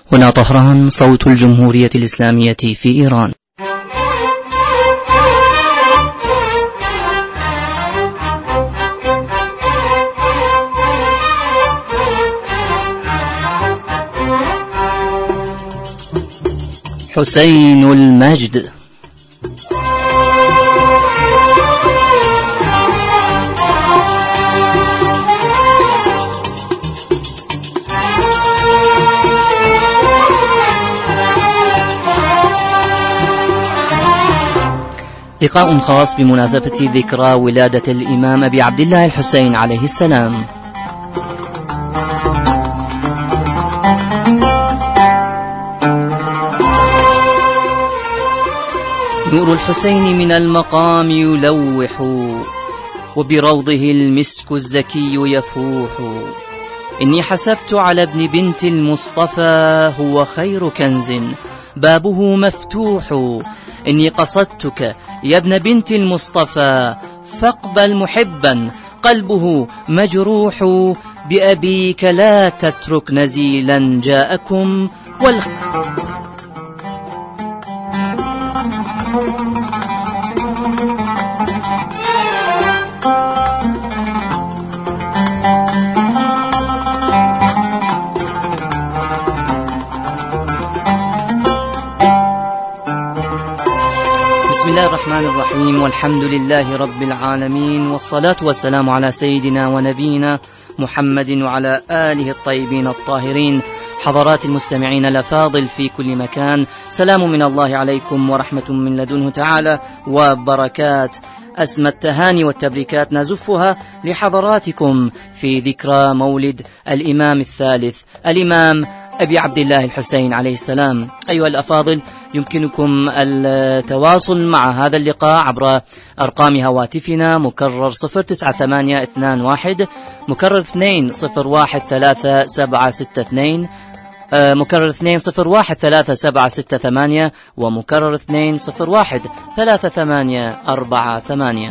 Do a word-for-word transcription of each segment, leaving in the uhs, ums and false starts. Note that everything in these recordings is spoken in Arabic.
هنا طهران، صوت الجمهورية الإسلامية في إيران. حسين المجد. لقاء خاص بمناسبة ذكرى ولادة الإمام أبي عبد الله الحسين عليه السلام. نور الحسين من المقام يلوح، وبروضه المسك الزكي يفوح. إني حسبت على ابن بنت المصطفى هو خير كنز بابه مفتوح. إني قصدتك يا ابن بنت المصطفى فاقبل محبا قلبه مجروح. بأبيك لا تترك نزيلا جاءكم وال بسم الله الرحمن الرحيم، والحمد لله رب العالمين، والصلاة والسلام على سيدنا ونبينا محمد وعلى آله الطيبين الطاهرين. حضرات المستمعين الأفاضل في كل مكان، سلام من الله عليكم ورحمة من لدنه تعالى وبركات. أسمى التهاني والتبريكات نزفها لحضراتكم في ذكرى مولد الإمام الثالث الإمام أبي عبد الله الحسين عليه السلام. أيها الأفاضل، يمكنكم التواصل مع هذا اللقاء عبر أرقام هواتفنا مكرر صفر تسعة ثمانية اثنان واحد، مكرر اثنين صفر واحد ثلاثة سبعة ستة اثنين، مكرر اثنين صفر واحد ثلاثة سبعة ستة ثمانية، ومكرر اثنين صفر واحد ثلاثة ثمانية أربعة ثمانية.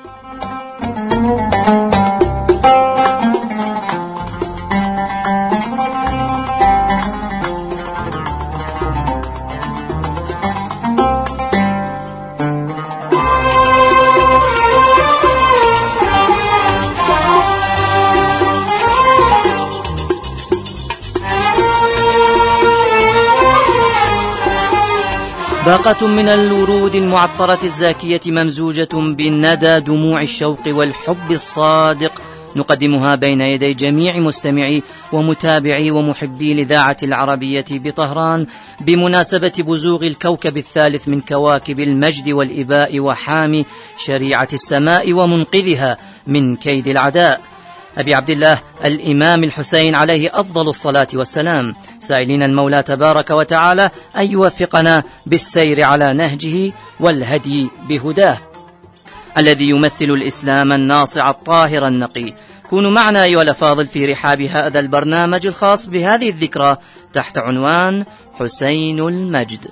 باقة من الورود المعطرة الزاكية ممزوجة بالندى دموع الشوق والحب الصادق نقدمها بين يدي جميع مستمعي ومتابعي ومحبي الإذاعة العربية بطهران بمناسبة بزوغ الكوكب الثالث من كواكب المجد والإباء وحامي شريعة السماء ومنقذها من كيد العداء، أبي عبد الله الإمام الحسين عليه أفضل الصلاة والسلام، سائلين المولى تبارك وتعالى أن يوفقنا بالسير على نهجه والهدي بهداه الذي يمثل الإسلام الناصع الطاهر النقي. كونوا معنا أيها الأفاضل في رحاب هذا البرنامج الخاص بهذه الذكرى تحت عنوان حسين المجد.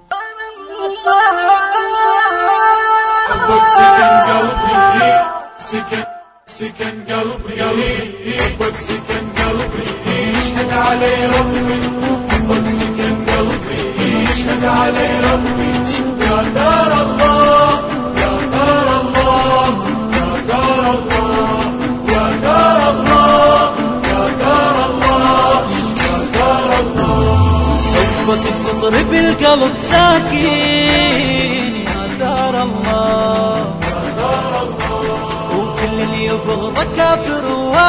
سكن قلبي حبك سكن قلبي يشهد علي ربي، حبك سكن قلبي يشهد علي ربي. يا دار الله يا دار الله يا دار الله يا دار الله يا دار الله يا دار الله. حبك فطر بالقلب ساكن يا دار الله يا دار الله. اللي يبغضك كافر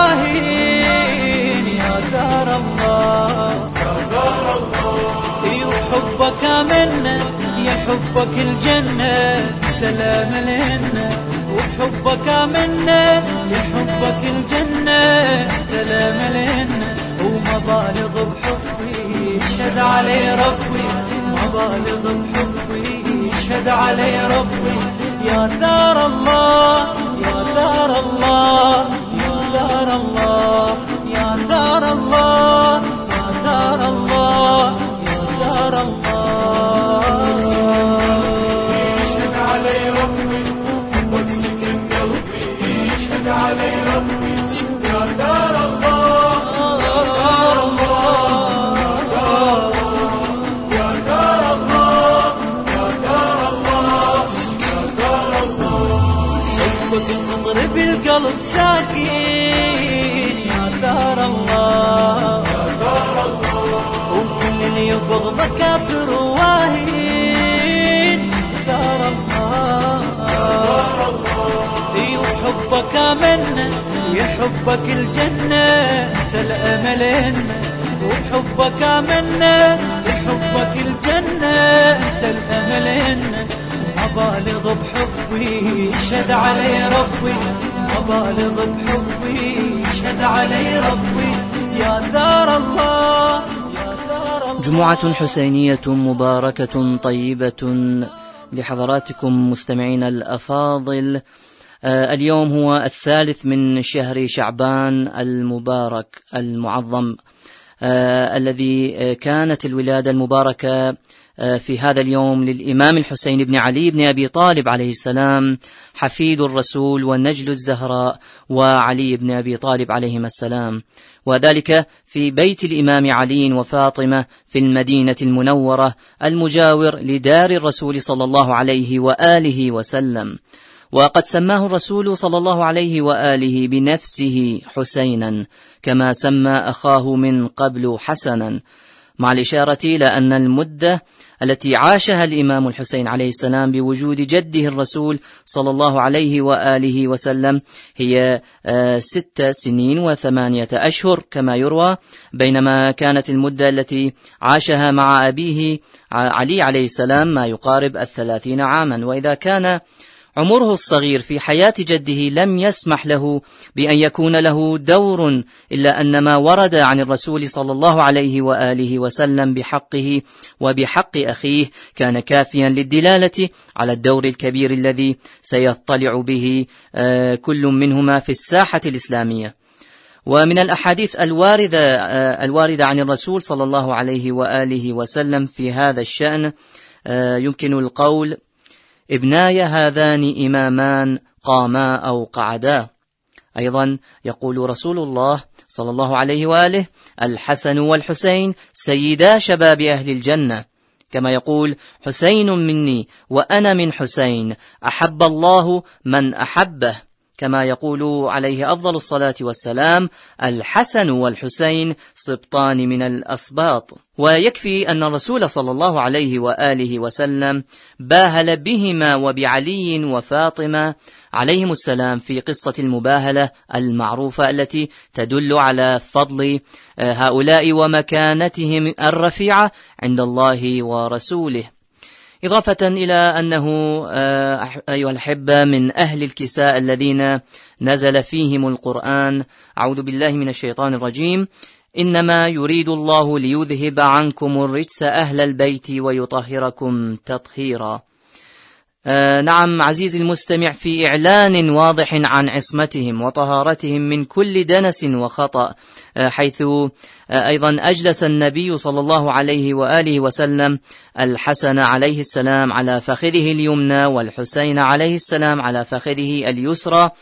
واهين يا دار الله يا دار الله. وحبك منا يا حبك الجنة سلام لنا، وحبك منا يا حبك الجنة سلام لنا. ومبالغ بحبي يشهد علي ربي، مبالغ بحبي يشهد علي ربي. يا دار الله يا دار الله يا دار الله يا دار الله يا دار الله يا دار الله. يشهد علي ربي حبك سكن قلبي يشهد علي ربي. يا دار الله يا دار الله يا دار الله القلب ساكن يا ثار الله، وكل اللي يبغض كافر واهين ثار الله. اي وحبك آمنا يحبك الجنة انت الأملين، وبحبك آمنا يحبك الجنة انت الأملين. أبالغ بحبي شد علي ربي، أبالغ بحبي شد علي ربي يا ثار الله، يا ثار الله. جمعة حسينية مباركة طيبة لحضراتكم مستمعين الأفاضل. آه اليوم هو الثالث من شهر شعبان المبارك المعظم، آه الذي كانت الولادة المباركة في هذا اليوم للإمام الحسين بن علي بن أبي طالب عليه السلام، حفيد الرسول والنجل الزهراء وعلي بن أبي طالب عليهما السلام، وذلك في بيت الإمام علي وفاطمة في المدينة المنورة المجاور لدار الرسول صلى الله عليه وآله وسلم. وقد سماه الرسول صلى الله عليه وآله بنفسه حسينا، كما سمى أخاه من قبل حسنا، مع الإشارة إلى أن المدة التي عاشها الإمام الحسين عليه السلام بوجود جده الرسول صلى الله عليه وآله وسلم هي ست سنين وثمانية أشهر كما يروى، بينما كانت المدة التي عاشها مع أبيه علي عليه السلام ما يقارب الثلاثين عاما. وإذا كان عمره الصغير في حياة جده لم يسمح له بأن يكون له دور، إلا أن ما ورد عن الرسول صلى الله عليه وآله وسلم بحقه وبحق أخيه كان كافيا للدلالة على الدور الكبير الذي سيطلع به كل منهما في الساحة الإسلامية. ومن الأحاديث الواردة, الواردة عن الرسول صلى الله عليه وآله وسلم في هذا الشأن يمكن القول: ابناي هذان إمامان قاما أو قعدا. أيضا يقول رسول الله صلى الله عليه وآله: الحسن والحسين سيدا شباب أهل الجنة، كما يقول: حسين مني وأنا من حسين، أحب الله من أحبه، كما يقول عليه أفضل الصلاة والسلام: الحسن والحسين سبطان من الأسباط. ويكفي أن الرسول صلى الله عليه وآله وسلم باهل بهما وبعلي وفاطمة عليهم السلام في قصة المباهلة المعروفة التي تدل على فضل هؤلاء ومكانتهم الرفيعة عند الله ورسوله. إضافة إلى أنه أيها الأحبة من أهل الكساء الذين نزل فيهم القرآن. أعوذ بالله من الشيطان الرجيم: إنما يريد الله ليذهب عنكم الرجس أهل البيت ويطهركم تطهيرا. آه نعم عزيزي المستمع، في إعلان واضح عن عصمتهم وطهارتهم من كل دنس وخطأ، آه حيث آه أيضا أجلس النبي صلى الله عليه وآله وسلم الحسن عليه السلام على فخذه اليمنى والحسين عليه السلام على فخذه اليسرى،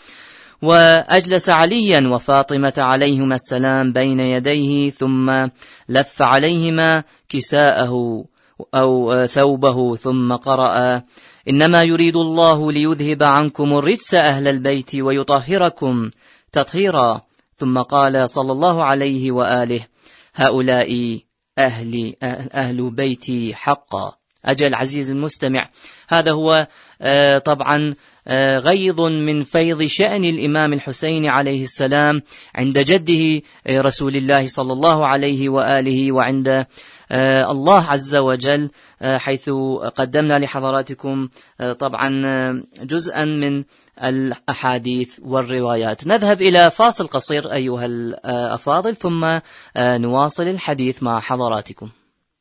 وأجلس عليا وفاطمة عليهما السلام بين يديه، ثم لف عليهما كساءه أو ثوبه، ثم قرأ: إنما يريد الله ليذهب عنكم الرجس أهل البيت ويطهركم تطهيرا. ثم قال صلى الله عليه وآله: هؤلاء أهل, أهل بيتي حقا. أجل عزيز المستمع، هذا هو آه طبعا آه غيض من فيض شأن الإمام الحسين عليه السلام عند جده آه رسول الله صلى الله عليه وآله، وعند آه الله عز وجل، آه حيث قدمنا لحضراتكم آه طبعا آه جزءا من الأحاديث والروايات. نذهب إلى فاصل قصير أيها الأفاضل، ثم آه نواصل الحديث مع حضراتكم.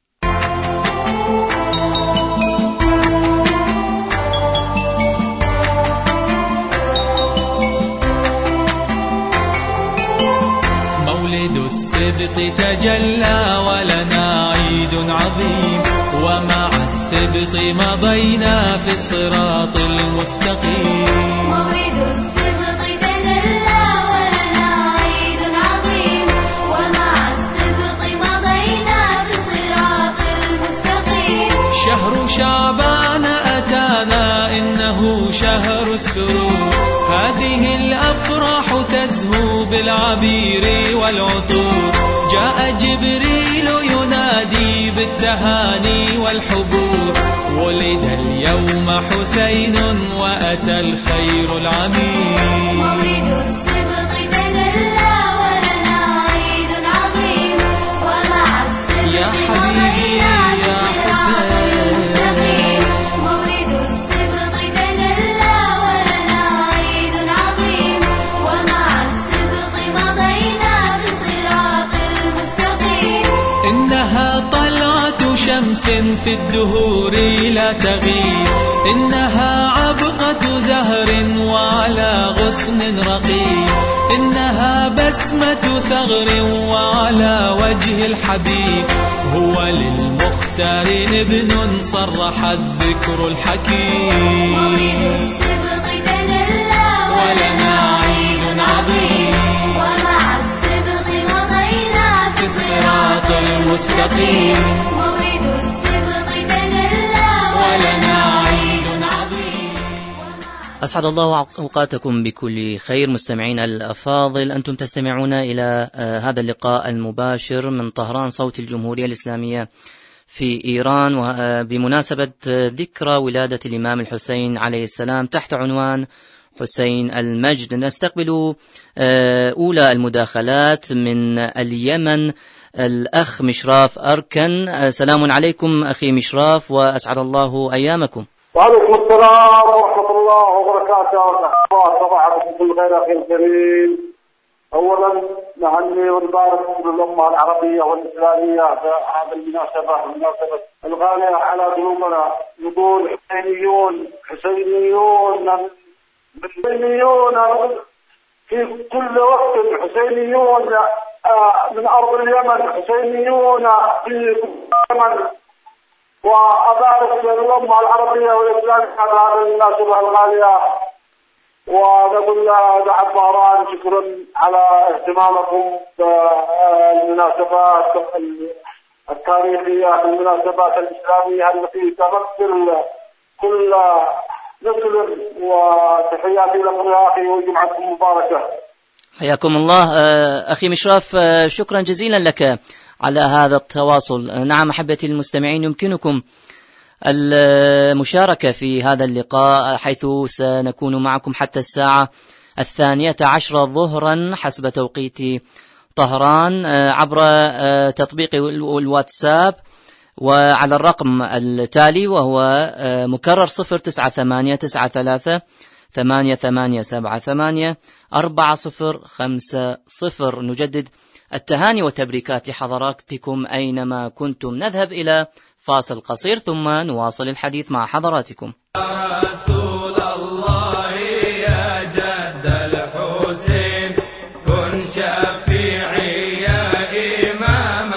مولد السبط تجلى ولنا عيد عظيم، ومع السبط مضينا في الصراط المستقيم. مولد السبط تجلى ولنا عيد عظيم، ومع السبط مضينا في الصراط المستقيم. شهر شعبان أتانا إنه شهر السرور، هذه الأفراح بالعبير والعطور، جاء جبريل ينادي بالتهاني والحبور، ولد اليوم حسين وأتى الخير العميم. مولد السبط تجلى ولنا عيد عظيم، ومع السبط يا حبيبي يا حسين. مولد السبط تجلى ولنا عيد عظيم، ومع السبط مضينا في الصراط المستقيم. إنها طلعة شمس في الدهور لا تغيب، إنها عبقة زهر وعلى غصن رقيب، إنها بسمة ثغر وعلى وجه الحبيب، هو للمختار ابن صرح الذكر الحكيم. مولد السبط تجلى ولنا عيد عظيم، ومع السبط مضينا في الصراط المستقيم. مولد السبط تجلى ولنا عيد عظيم. أسعد الله أوقاتكم بكل خير مستمعين الأفاضل، أنتم تستمعون إلى هذا اللقاء المباشر من طهران صوت الجمهورية الإسلامية في إيران، وبمناسبة ذكرى ولادة الإمام الحسين عليه السلام تحت عنوان حسين المجد. نستقبل أولى المداخلات من اليمن، الأخ مشراف أركن. سلام عليكم أخي مشراف، وأسعد الله أيامكم. وعليكم السلام ورحمة الله وبركاته. صباحكم كل خير أخي الكريم. أولا نهني ونبارك للأمة العربية والإسلامية بهذه المناسبة المناسبة الغالية على قلوبنا. نقول حسينيون حسينيون حسينيون في كل وقت، حسينيون من أرض اليمن، حسينيون في اليمن. وأبارك للأمة العربية والإسلامية على هذه المناسبة الغالية، ونقول لها طهران شكرا على اهتمامكم بالمناسبات التاريخية، المناسبات الإسلامية التي تمثل كل نسل. وتحياتي لكم يا أخي وجمعتكم مباركة. حياكم الله أخي مشراف، شكرا جزيلا لك على هذا التواصل. نعم أحبتي المستمعين، يمكنكم المشاركة في هذا اللقاء، حيث سنكون معكم حتى الساعة الثانية عشرة ظهرا حسب توقيت طهران عبر تطبيق الواتساب، وعلى الرقم التالي وهو مكرر صفر تسعة ثمانية تسعة ثلاثة ثمانية ثمانية سبعة ثمانية أربعة صفر خمسة صفر. نجدد التهاني والتبريكات لحضراتكم أينما كنتم. نذهب إلى فاصل قصير ثم نواصل الحديث مع حضراتكم. يا رسول الله يا جد الحسين كن شفيعي يا إمام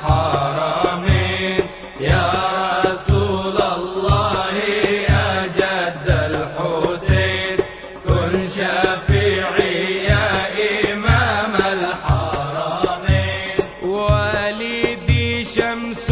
الحرمين. يا رسول الله يا جد الحسين كن شفيعي يا إمام الحرمين. والدي شمس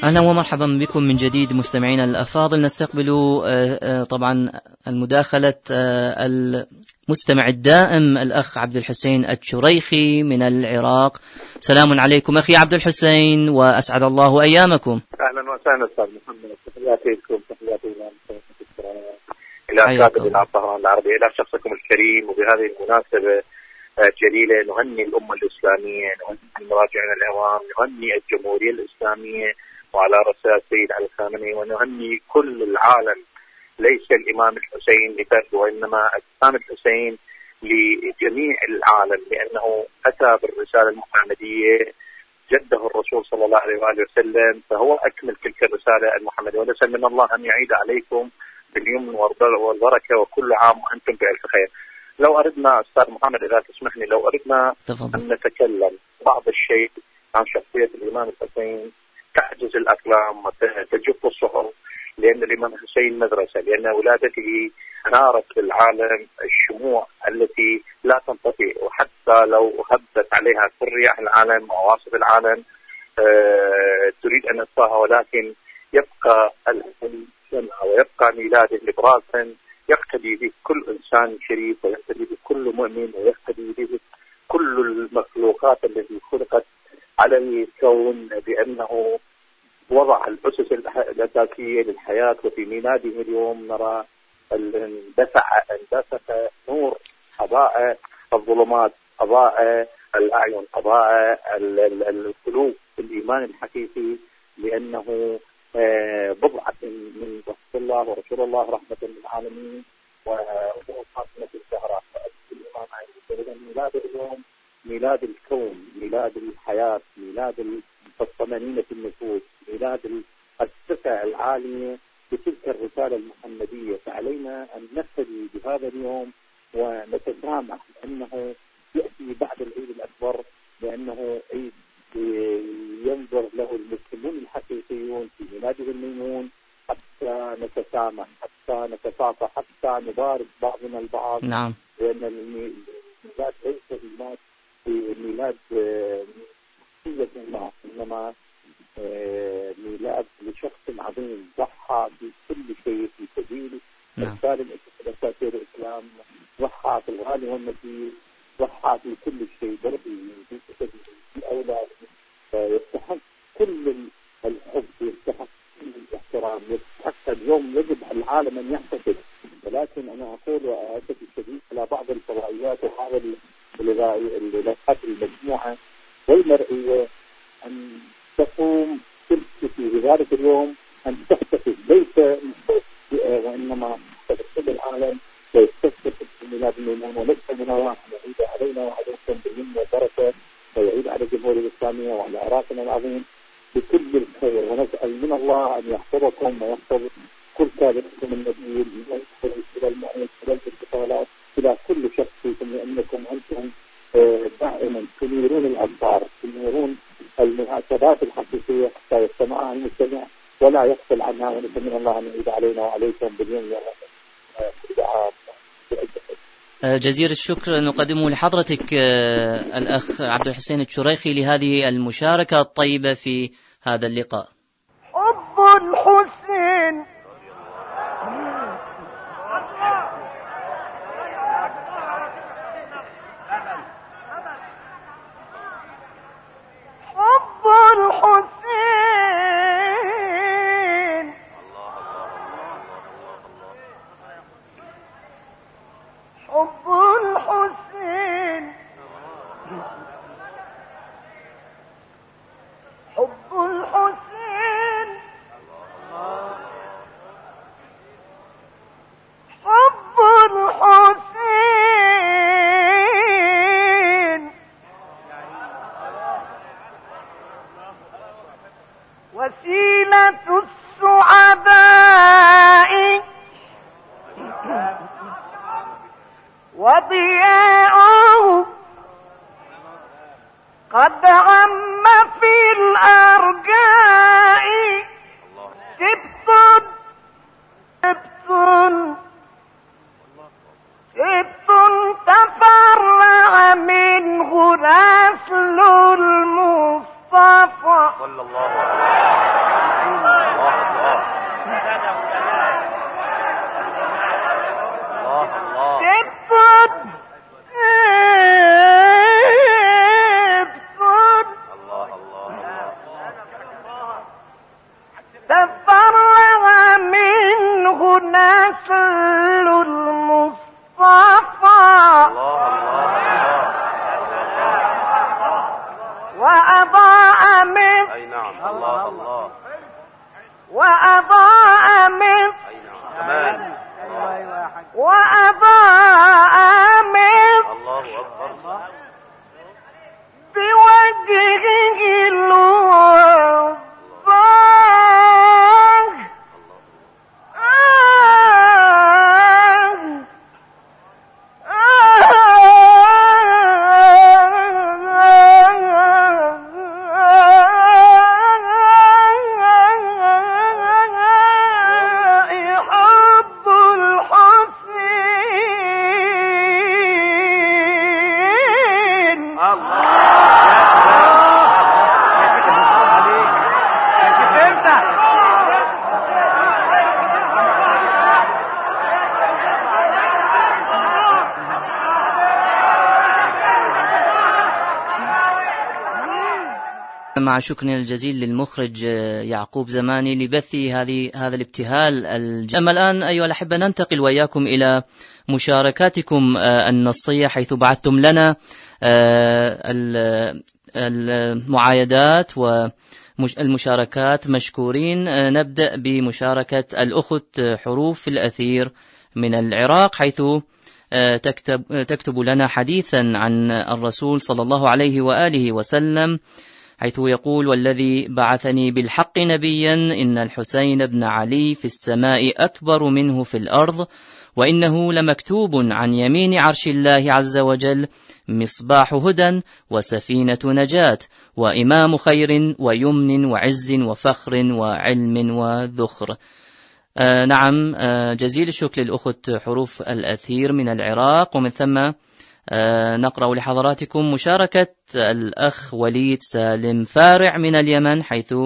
أهلا ومرحبا بكم من جديد مستمعينا الأفاضل. نستقبل طبعا المداخلة المستمع الدائم الأخ عبد الحسين الشريخي من العراق. سلام عليكم أخي عبد الحسين وأسعد الله أيامكم. أهلا وسهلا أستاذ محمد، تحياتي لكم، تحياتي إلى كاتب إلى الطهران العربي، إلى شخصكم الكريم. وبهذه المناسبة جليلة نهني الأمة الإسلامية، نهني مراجعنا العوام، نهني الجمهورية الإسلامية وعلى رأسها السيد علي الخامنئي، ونهني كل العالم، ليس الإمام الحسين لفرد وإنما الإمام الحسين لجميع العالم، لأنه أتى بالرسالة المحمدية، جده الرسول صلى الله عليه وآله وسلم، فهو أكمل تلك الرسالة المحمدية. ونسأل من الله أن يعيد عليكم باليمن والبركة وكل عام وأنتم بألف خير. لو أردنا أستاذ محمد إذا تسمحني، لو أردنا تفضل. أن نتكلم بعض الشيء عن شخصية الإمام الحسين، تعجز الأقلام وتجف الصحف، لأن الإمام الحسين مدرسة، لأن ولادته نارت للعالم الشموع التي لا تنطفئ، وحتى لو هبت عليها كل رياح العالم وعواصف العالم أه تريد أن تطفاها، ولكن يبقى الحسين شمعة ويبقى ميلاده لبراسا يقتدي به كل إنسان شريف، ويقتدي به كل مؤمن، ويقتدي به كل المخلوقات التي خلقت على الكون، بأنه وضع الأسس الأساسية للحياة. وفي ميلاده اليوم نرى اندفع اندفع نور، أضاء الظلمات، أضاء الأعين، أضاء القلوب بالإيمان الحقيقي، لأنه بضعة من رسول الله ورسول الله رحمة للعالمين وهو فاطمة الزهراء. الإمام عليه ميلاد اليوم ميلاد الكون، ميلاد الحياة، ميلاد الطمأنينة النفوس، ميلاد الثقة العالية بتلك الرسالة المحمدية. فعلينا أن نقتدي بهذا اليوم ونتسامح، لأنه يأتي بعد العيد الأكبر، لأنه عيد ينظر له المسلمون الحقيقيون في ميلاده الميمون، حتى نتسامح، حتى نتفاقى، حتى نبارك بعضنا البعض. نعم. لأن الميلاد ليس ميلاد ميلاد سيد الله، إنما ميلاد لشخص عظيم ضحى بكل شيء في سبيل إرسال الأساسية الإسلام، ضحى في الغالي والنفيس، ضحى في كل شيء، برضي في سبيل الأولاد، يستحق كل الحب، يستحق كل الاحترام، يستحق. اليوم يجب العالم أن يحتفل، ولكن أنا أقول وأسف الشديد على بعض الفضائيات وبعض الإلهات المجموعة والمرئية أن تقوم في ذلك اليوم أن تحتفل، ليس وإنما كل العالم يستحتفل بميلاد الميمون، وليس من الله أن يعيد علينا وعليكم باليمن والبركة، ويعيد على الجمهورية الإسلامية وعلى عراقنا العظيم بكل الخير. ونسأل من الله أن يحفظكم ويحفظ كل كاتبكم النبيل، من إلى المؤمن إلى الاتصالات إلى كل شخص فيكم، لأنكم أنتم دائما تنيرون الأنصار، تنيرون المناسبات الحقيقية حتى يستمعها المستمع ولا يغفل عنها. ونسأل من الله أن يعيد علينا وعليكم باليوم جزيل الشكر نقدمه لحضرتك الأخ عبد الحسين الشريخي لهذه المشاركة الطيبة في هذا اللقاء. حب الحسين حب الحسين حب الحسين حب الحسين حب الحسين وسيلة السعداء وضياءه قد عم في الأرجاء. سبت سبت سبت تفرع منه نسل المصطفى صلى الله عليه وسلم. المصطفى وأضاء من أي نعم الله الله وأضاء من أي نعم كمان وأضاء من الله أكبر بوجهه الوضاح مع شكرنا الجزيل للمخرج يعقوب زماني لبث هذه هذا الابتهال الجميل. أما الآن أيها الأحبة ننتقل وإياكم إلى مشاركاتكم النصية، حيث بعثتم لنا المعايدات والمشاركات مشكورين. نبدأ بمشاركة الأخت حروف الأثير من العراق، حيث تكتب, تكتب لنا حديثا عن الرسول صلى الله عليه وآله وسلم، حيث يقول: والذي بعثني بالحق نبيا إن الحسين بن علي في السماء أكبر منه في الأرض، وإنه لمكتوب عن يمين عرش الله عز وجل، مصباح هدى وسفينة نجاة وإمام خير ويمن وعز وفخر وعلم وذخر. آه نعم، آه جزيل الشكر للأخت حروف الأثير من العراق. ومن ثم آه نقرأ لحضراتكم مشاركة الأخ وليد سالم فارع من اليمن، حيث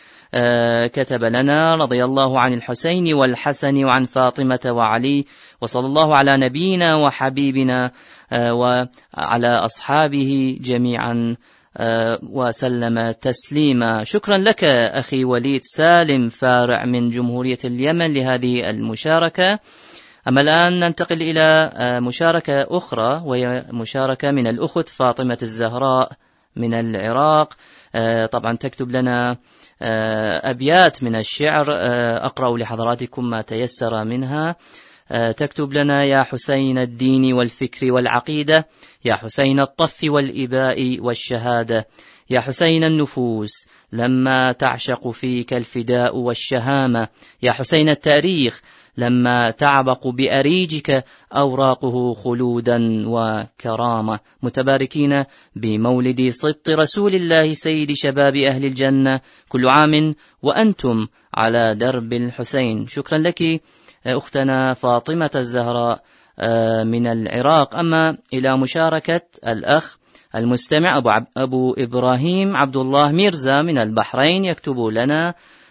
آه كتب لنا: رضي الله عن الحسين والحسن وعن فاطمة وعلي، وصلى الله على نبينا وحبيبنا آه وعلى أصحابه جميعا آه وسلم تسليما. شكرا لك أخي وليد سالم فارع من جمهورية اليمن لهذه المشاركة. أما الآن ننتقل إلى مشاركة أخرى، وهي مشاركة من الأخت فاطمة الزهراء من العراق. طبعا تكتب لنا أبيات من الشعر، أقرأ لحضراتكم ما تيسر منها. تكتب لنا: يا حسين الدين والفكر والعقيدة، يا حسين الطف والإباء والشهادة، يا حسين النفوس لما تعشق فيك الفداء والشهامة، يا حسين التاريخ لما تعبق بأريجك أوراقه خلودا وكرامة، متباركين بمولد سبط رسول الله سيد شباب أهل الجنة، كل عام وأنتم على درب الحسين. شكرا لك أختنا فاطمة الزهراء من العراق. أما إلى مشاركة الأخ المستمع أبو, عب أبو إبراهيم عبد الله ميرزا من البحرين، يكتب لنا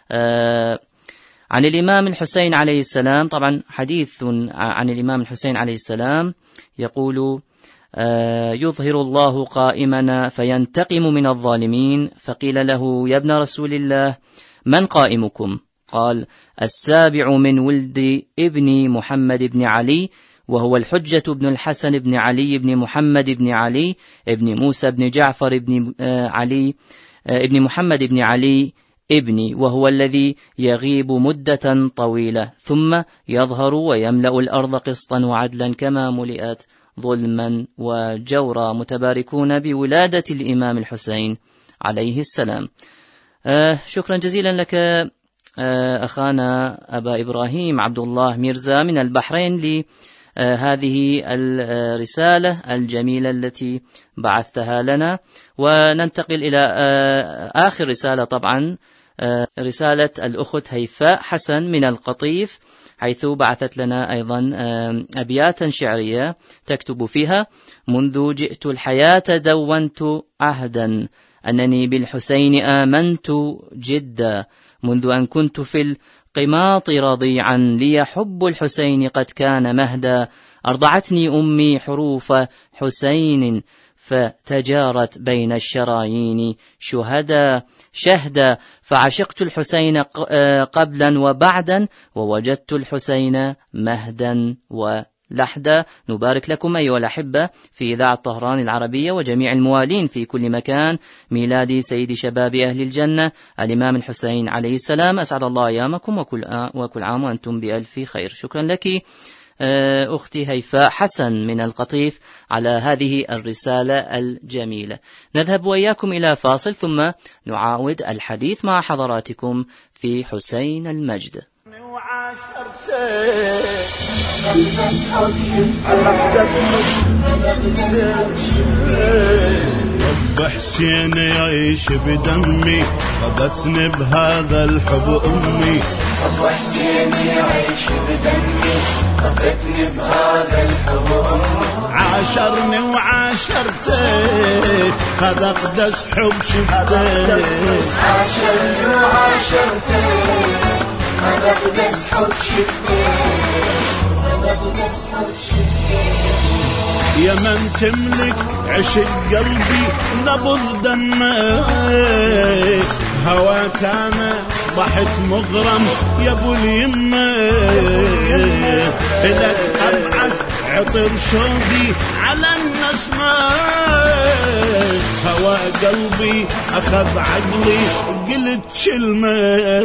عن الإمام الحسين عليه السلام. طبعا حديث عن الإمام الحسين عليه السلام يقول: يظهر الله قائمنا فينتقم من الظالمين، فقيل له: يا ابن رسول الله من قائمكم؟ قال: السابع من ولد ابن محمد بن علي، وهو الحجة بن الحسن بن علي بن محمد بن علي ابن موسى بن جعفر بن علي ابن محمد بن علي ابني، وهو الذي يغيب مدة طويلة ثم يظهر ويملأ الأرض قسطا وعدلا كما ملئت ظلما وجورا، متباركون بولادة الإمام الحسين عليه السلام. آه شكرا جزيلا لك آه أخانا أبا إبراهيم عبد الله ميرزا من البحرين لهذه الرسالة الجميلة التي بعثتها لنا. وننتقل إلى آه آخر رسالة، طبعا آه رسالة الأخت هيفاء حسن من القطيف، حيث بعثت لنا أيضا آه أبياتا شعرية تكتب فيها: منذ جئت الحياة دونت عهدا، أنني بالحسين آمنت جدا، منذ أن كنت في القماط رضيعا، لي حب الحسين قد كان مهدا، أرضعتني أمي حروف حسين، فتجارت بين الشرايين شهدا شهدا فعشقت الحسين قبلا وبعدا ووجدت الحسين مهدا ولحدا. نبارك لكم أيها الأحبة في إذاعة طهران العربية وجميع الموالين في كل مكان ميلاد سيد شباب أهل الجنة الإمام الحسين عليه السلام. أسعد الله أيامكم وكل, وكل عام وأنتم بألف خير. شكرا لك أختي هيفاء حسن من القطيف على هذه الرسالة الجميلة. نذهب وإياكم إلى فاصل ثم نعاود الحديث مع حضراتكم في حسين المجد. رب حسين يعيش بدمي خذتني بهذا الحب أمي. رب حسين يعيش بدمي خذتني بهذا الحب أمي. عاشرني وعاشرته هذا أقدس حب شفته. عاشرني وعاشرته هذا أقدس حب شفته. هذا أقدس حب شفته. يا من تملك عشق قلبي نبض دمه هواك انا اصبحت مغرم يا ابو اليمه. لك ابعث عطر شوقي على النسمه هوا قلبي اخذ عقلي قلت شلمه.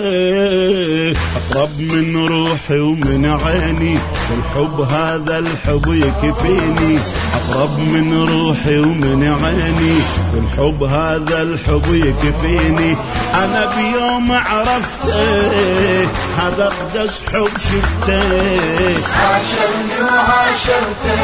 اقرب من روحي ومن عيني والحب هذا الحب يكفيني. اقرب من روحي ومن عيني والحب هذا الحب يكفيني. انا بيوم عرفته هذا اقدس حب شفته. عاشرني وعاشرته.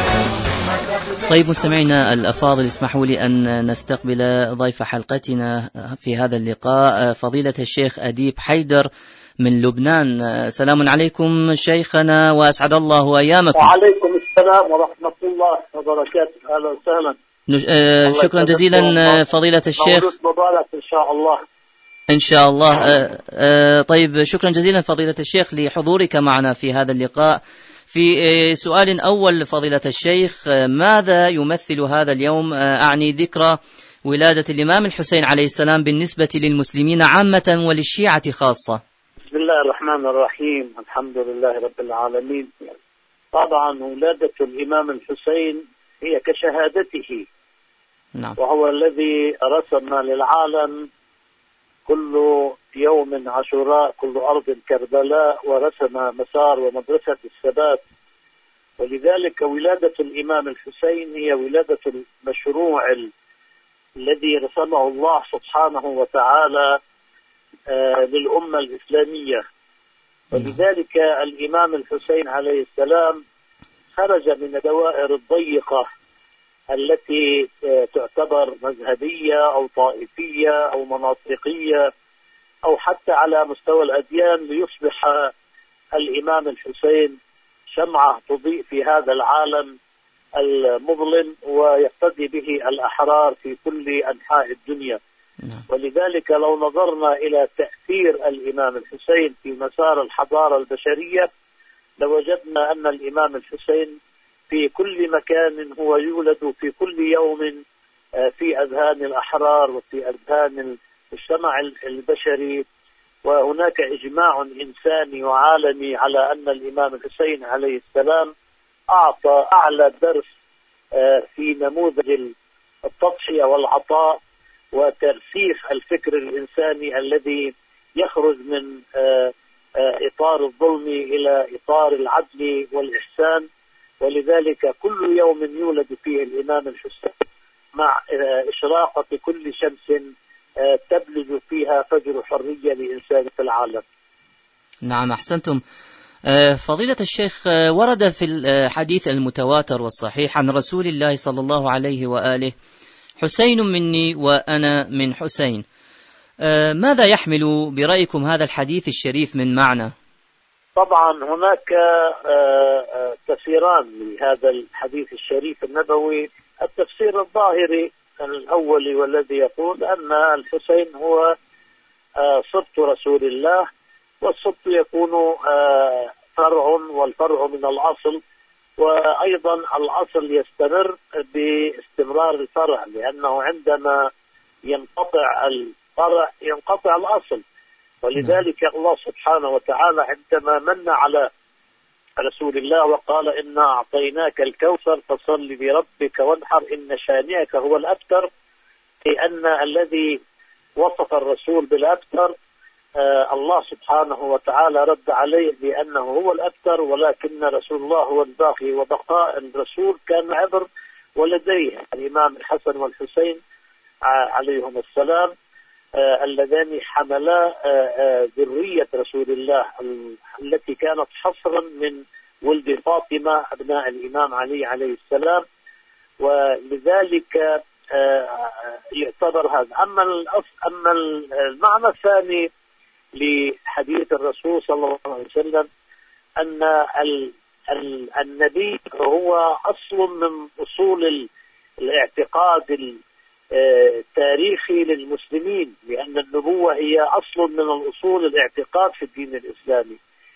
طيب مستمعينا الأفاضل اسمحوا لي أن نستقبل ضيف حلقتنا في هذا اللقاء فضيلة الشيخ أديب حيدر من لبنان. سلام عليكم شيخنا وأسعد الله أيامكم. وعليكم السلام ورحمة الله وبركاته. أهلا وسهلا. نش... آه شكرا جزيلا فضيلة الشيخ. مبارك إن شاء الله. إن شاء الله. آه آه طيب شكرا جزيلا فضيلة الشيخ لحضورك معنا في هذا اللقاء. في سؤال أول فضيلة الشيخ، ماذا يمثل هذا اليوم؟ أعني ذكرى ولادة الإمام الحسين عليه السلام بالنسبة للمسلمين عامة وللشيعة خاصة. بسم الله الرحمن الرحيم. الحمد لله رب العالمين. طبعا ولادة الإمام الحسين هي كشهادته. نعم. وهو الذي رسم للعالم كل يوم عاشوراء كل أرض كربلاء ورسم مسار ومدرسة الثبات. ولذلك ولادة الإمام الحسين هي ولادة المشروع الذي رسمه الله سبحانه وتعالى للأمة الإسلامية. ولذلك الإمام الحسين عليه السلام خرج من الدوائر الضيقة التي تعتبر مذهبية أو طائفية أو مناطقية أو حتى على مستوى الأديان ليصبح الإمام الحسين شمعة تضيء في هذا العالم المظلم ويقتدي به الأحرار في كل أنحاء الدنيا. ولذلك لو نظرنا إلى تأثير الإمام الحسين في مسار الحضارة البشرية لوجدنا أن الإمام الحسين في كل مكان هو يولد في كل يوم في أذهان الأحرار وفي أذهان المجتمع البشري. وهناك إجماع إنساني وعالمي على أن الإمام الحسين عليه السلام أعطى أعلى درس في نموذج التضحية والعطاء وترسيخ الفكر الإنساني الذي يخرج من إطار الظلم إلى إطار العدل والإحسان. ولذلك كل يوم يولد فيه الإمام الحسين مع إشراقة كل شمس تبلج فيها فجر حرية لإنسان في العالم. نعم أحسنتم. فضيلة الشيخ، ورد في الحديث المتواتر والصحيح عن رسول الله صلى الله عليه وآله: حسين مني وأنا من حسين. ماذا يحمل برأيكم هذا الحديث الشريف من معنى؟ طبعا هناك تفسيران لهذا الحديث الشريف النبوي. التفسير الظاهري الأول والذي يقول أن الحسين هو صبط رسول الله، والصبط يكون فرع والفرع من الأصل، وأيضا الأصل يستمر باستمرار الفرع، لأنه عندما ينقطع الفرع ينقطع الأصل. ولذلك الله سبحانه وتعالى عندما من على رسول الله وقال إنا أعطيناك الكوثر فصل لربك وانحر إن شانئك هو الأبتر، لأن الذي وصف الرسول بالأبتر آه الله سبحانه وتعالى رد عليه بأنه هو الأبتر، ولكن رسول الله هو الباقي، وبقاء الرسول كان عبر ولديه الإمام الحسن والحسين عليهم السلام آه اللذان حملا آه ذرية رسول الله التي كانت حصرا من ولد فاطمة أبناء الإمام علي عليه السلام. ولذلك آه يعتبر هذا. أما أما المعنى الثاني لحديث الرسول صلى الله عليه وسلم أن ال ال النبي هو أصل من أصول الاعتقاد التاريخي للمسلمين، لأن النبوة هي أصل من الأصول الاعتقاد في الدين الإسلامي،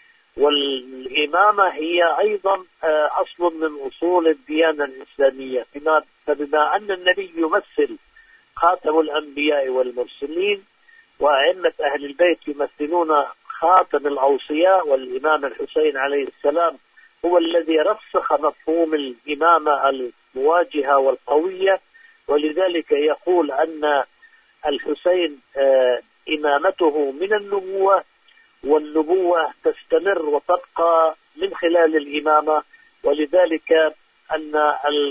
والإمامة هي أيضا أصل من أصول الديانة الإسلامية. فبما أن النبي يمثل خاتم الأنبياء والمرسلين، وأئمة أهل البيت يمثلون خاتم الأوصياء، والإمام الحسين عليه السلام هو الذي رسخ مفهوم الإمامة المواجهة والقوية، ولذلك يقول أن الحسين إمامته من النبوة، والنبوة تستمر وتبقى من خلال الإمامة. ولذلك أن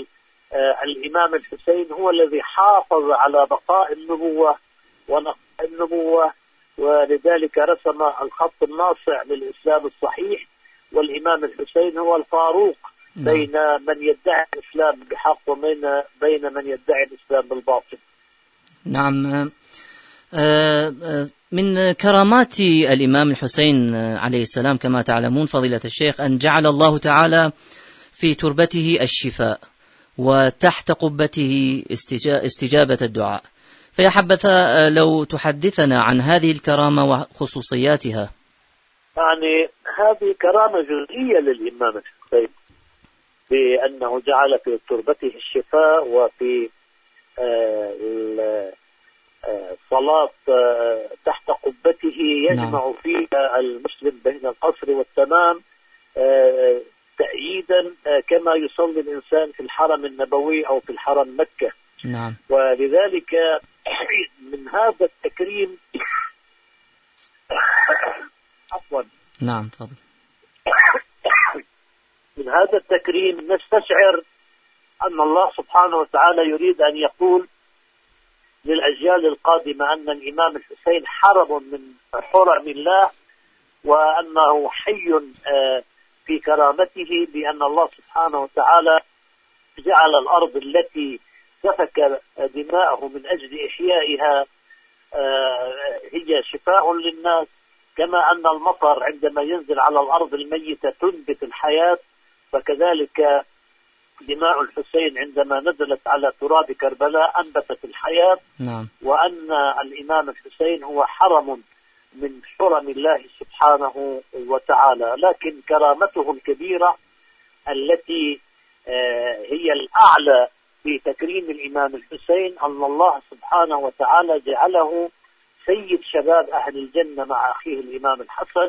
الإمام الحسين هو الذي حافظ على بقاء النبوة ونقاء النبوة، ولذلك رسم الخط الناصع للإسلام الصحيح. والإمام الحسين هو الفاروق بين من يدعي الإسلام بحق وبين بين من يدعي الإسلام بالباطل. نعم. من كرامات الإمام الحسين عليه السلام كما تعلمون فضيلة الشيخ أن جعل الله تعالى في تربته الشفاء وتحت قبته استجابة الدعاء، فيا حبذا لو تحدثنا عن هذه الكرامة وخصوصياتها. يعني هذه كرامة جزئية للإمام الحسين بأنه جعل في تربته الشفاء، وفي صلاة تحت قبته يجمع فيها المسلم بين القصر والتمام تأييدا كما يصلي الإنسان في الحرم النبوي أو في الحرم مكة. نعم. ولذلك من هذا التكريم عفوا نعم تفضل. من هذا التكريم نستشعر أن الله سبحانه وتعالى يريد أن يقول للأجيال القادمة أن الإمام الحسين حرم من حرم الله، وأنه حي في كرامته، بأن الله سبحانه وتعالى جعل الأرض التي سفك دماءه من أجل إحيائها هي شفاء للناس، كما أن المطر عندما ينزل على الأرض الميتة تنبت الحياة، فكذلك دماء الحسين عندما نزلت على تراب كربلاء أنبتت الحياة. نعم. وأن الإمام الحسين هو حرم من حرم الله سبحانه وتعالى، لكن كرامته الكبيرة التي هي الأعلى في تكريم الإمام الحسين أن الله سبحانه وتعالى جعله سيد شباب أهل الجنة مع أخيه الإمام الحسن.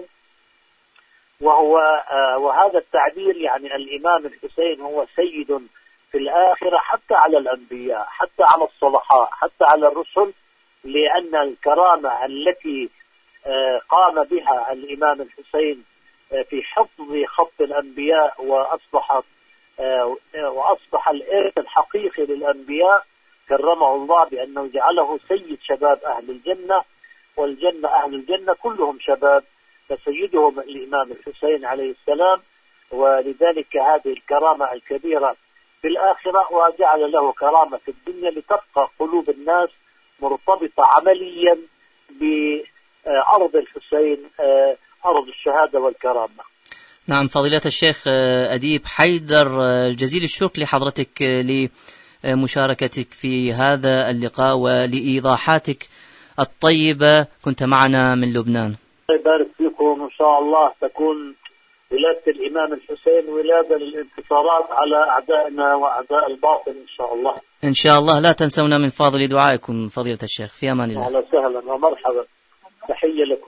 وهو وهذا التعبير يعني الإمام الحسين هو سيد في الآخرة حتى على الأنبياء، حتى على الصلحاء، حتى على الرسل، لأن الكرامة التي قام بها الإمام الحسين في حفظ خط الأنبياء وأصبحت وأصبح الإرث الحقيقي للأنبياء، كرمه الله بأنه جعله سيد شباب أهل الجنة، والجنة أهل الجنة كلهم شباب، فسيدهم الإمام الحسين عليه السلام. ولذلك هذه الكرامة الكبيرة في الآخرة، وجعل له كرامة في الدنيا لتبقى قلوب الناس مرتبطة عمليا بأرض الحسين، أرض الشهادة والكرامة. نعم فضيلة الشيخ أديب حيدر، جزيل الشكر لحضرتك لمشاركتك في هذا اللقاء ولإيضاحاتك الطيبة. كنت معنا من لبنان. يبارك فيكم، إن شاء الله تكون ولادة الإمام الحسين ولادة للانتصارات على أعدائنا وأعداء الباطل إن شاء الله. إن شاء الله. لا تنسونا من فاضل دعائكم فضيلة الشيخ. في أمان الله. أهلا وسهلا ومرحبا. تحية لكم.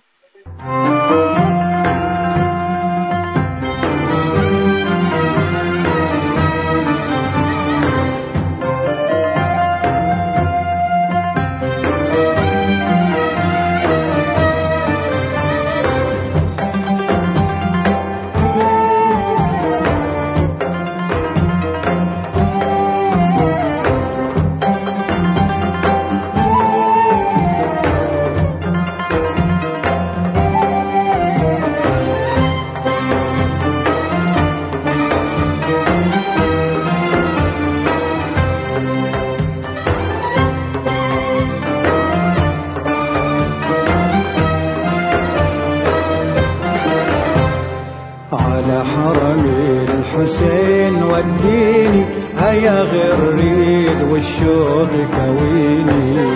حسين وديني هيا غريد والشوق كويني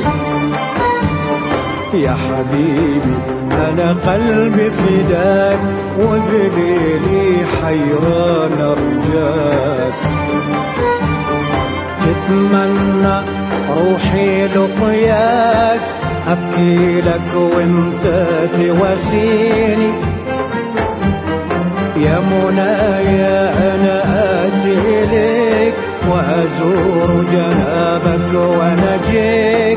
يا حبيبي أنا قلبي فداك وبليلي حيران أرجاك تتمنى روحي لقياك أبكي لك وانت تواسيني يا منايا أنا آتي لك وأزور جنابك ونجيك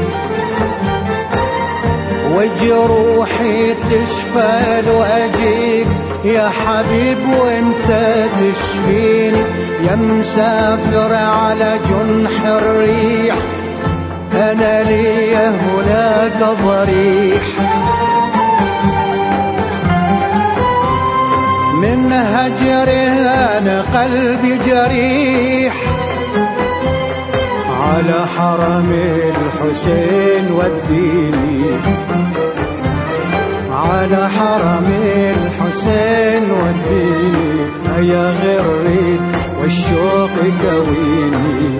وجروحي تشفى وأجيك يا حبيب وانت تشفيني يا مسافر على جنح الريح أنا لي هناك ضريح من هجره أنا قلبي جريح على حرم الحسين وديني على حرم الحسين وديني هيا غريد والشوق كويني.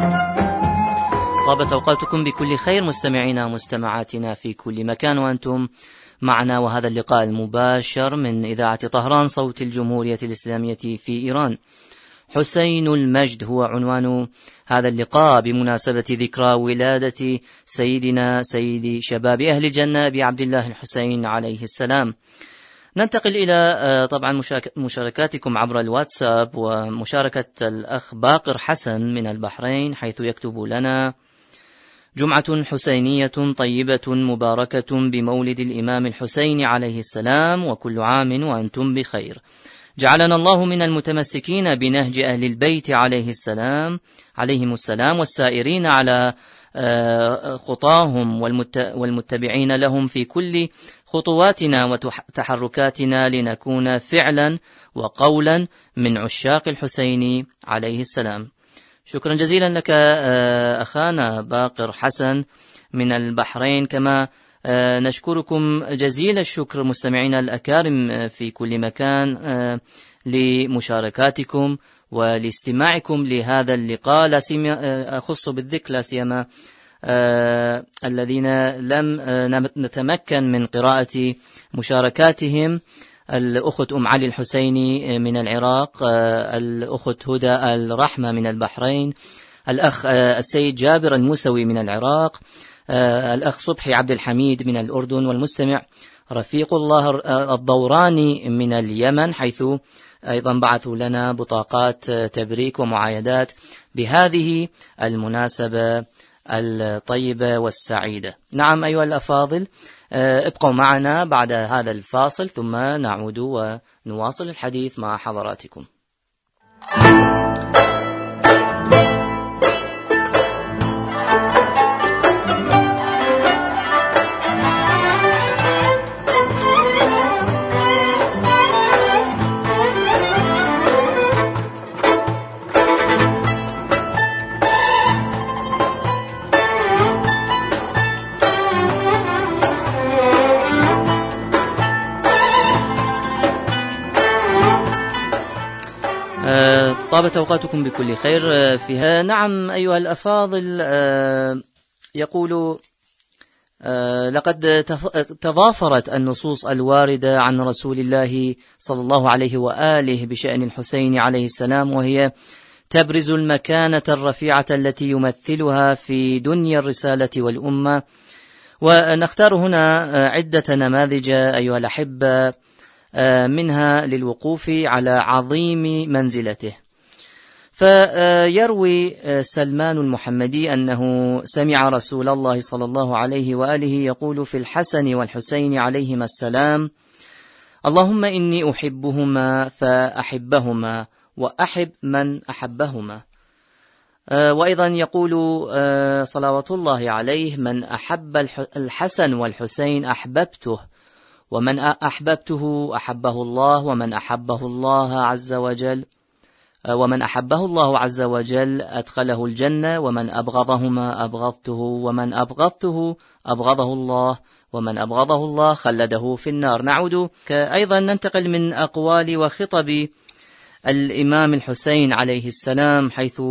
طابت أوقاتكم بكل خير مستمعينا ومستمعاتنا في كل مكان وأنتم معنا، وهذا اللقاء المباشر من إذاعة طهران صوت الجمهورية الإسلامية في إيران. حسين المجد هو عنوان هذا اللقاء بمناسبة ذكرى ولادة سيدنا سيد شباب أهل الجنة أبي عبد الله الحسين عليه السلام. ننتقل إلى طبعا مشاركاتكم عبر الواتساب، ومشاركة الأخ باقر حسن من البحرين حيث يكتب لنا: جمعة حسينية طيبة مباركة بمولد الإمام الحسين عليه السلام، وكل عام وأنتم بخير. جعلنا الله من المتمسكين بنهج أهل البيت عليه السلام عليهم السلام والسائرين على خطاهم والمتبعين لهم في كل خطواتنا وتحركاتنا لنكون فعلا وقولا من عشاق الحسين عليه السلام. شكرا جزيلا لك أخانا باقر حسن من البحرين، كما نشكركم جزيل الشكر مستمعينا الأكارم في كل مكان لمشاركاتكم ولاستماعكم لهذا اللقاء، لا سيما أخص بالذكر لا سيما الذين لم نتمكن من قراءة مشاركاتهم: الأخت أم علي الحسيني من العراق، الأخت هدى الرحمة من البحرين، الأخ السيد جابر الموسوي من العراق، الأخ صبحي عبد الحميد من الأردن، والمستمع رفيق الله الضوراني من اليمن، حيث أيضا بعثوا لنا بطاقات تبريك ومعايدات بهذه المناسبة الطيبة والسعيدة. نعم أيها الأفاضل، ابقوا معنا بعد هذا الفاصل ثم نعود ونواصل الحديث مع حضراتكم. طابت أوقاتكم بكل خير فيها. نعم أيها الأفاضل، يقول لقد تضافرت النصوص الواردة عن رسول الله صلى الله عليه وآله بشأن الحسين عليه السلام، وهي تبرز المكانة الرفيعة التي يمثلها في دنيا الرسالة والأمة. ونختار هنا عدة نماذج أيها الأحبة منها للوقوف على عظيم منزلته. فيروي سلمان المحمدي أنه سمع رسول الله صلى الله عليه وآله يقول في الحسن والحسين عليهما السلام: اللهم إني أحبهما فأحبهما وأحب من أحبهما. وأيضا يقول صلوات الله عليه: من أحب الحسن والحسين أحببته، ومن أحببته أحبه الله، ومن أحبه الله عز وجل ومن أحبه الله عز وجل أدخله الجنة، ومن أبغضهما أبغضته، ومن أبغضته أبغضه الله، ومن أبغضه الله خلده في النار. نعود أيضا ننتقل من أقوال وخطب الإمام الحسين عليه السلام، حيث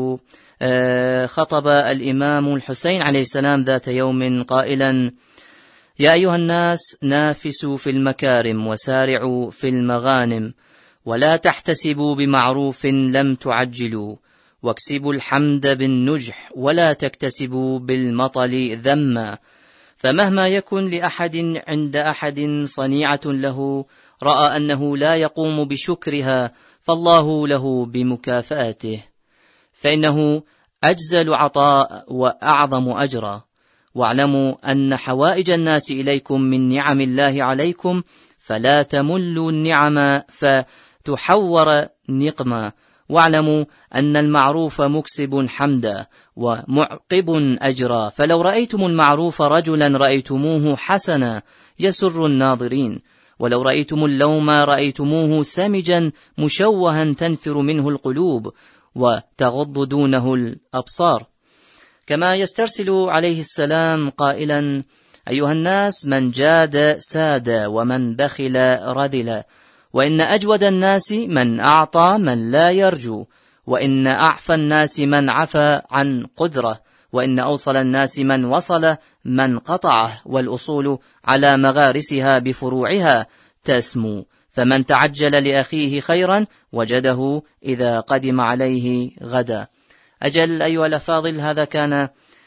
خطب الإمام الحسين عليه السلام ذات يوم قائلا: يا أيها الناس نافسوا في المكارم وسارعوا في المغانم، ولا تحتسبوا بمعروف لم تعجلوا، واكسبوا الحمد بالنجح ولا تكتسبوا بالمطل ذما، فمهما يكن لأحد عند أحد صنيعة له رأى أنه لا يقوم بشكرها فالله له بمكافأته، فإنه أجزل عطاء وأعظم أجرا. واعلموا أن حوائج الناس إليكم من نعم الله عليكم، فلا تملوا النعم فتحور نقما. واعلموا أن المعروف مكسب حمدا ومعقب أجرا، فلو رأيتم المعروف رجلا رأيتموه حسنا يسر الناظرين، ولو رأيتم اللوم رأيتموه سمجا مشوها تنفر منه القلوب وتغض دونه الأبصار. كما يسترسل عليه السلام قائلا: أيها الناس من جاد ساد، ومن بخل رذل، وإن أجود الناس من أعطى من لا يرجو، وإن أعفى الناس من عفى عن قدرة، وإن أوصل الناس من وصل من قطعه، والأصول على مغارسها بفروعها تسمو، فمن تعجل لأخيه خيرا وجده إذا قدم عليه غدا. أجل أيها الأفاضل، هذا كان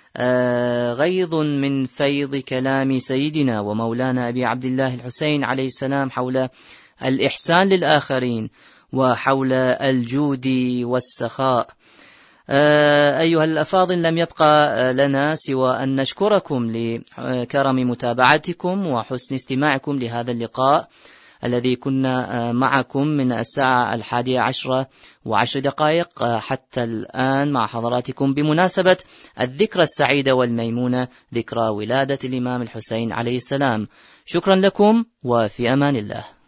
غيض من فيض كلام سيدنا ومولانا أبي عبد الله الحسين عليه السلام حول الإحسان للآخرين وحول الجود والسخاء. أيها الأفاضل، لم يبقى لنا سوى أن نشكركم لكرم متابعتكم وحسن استماعكم لهذا اللقاء الذي كنا معكم من الساعة الحادية عشرة وعشر دقائق حتى الآن مع حضراتكم بمناسبة الذكرى السعيدة والميمونة، ذكرى ولادة الإمام الحسين عليه السلام. شكرا لكم وفي أمان الله.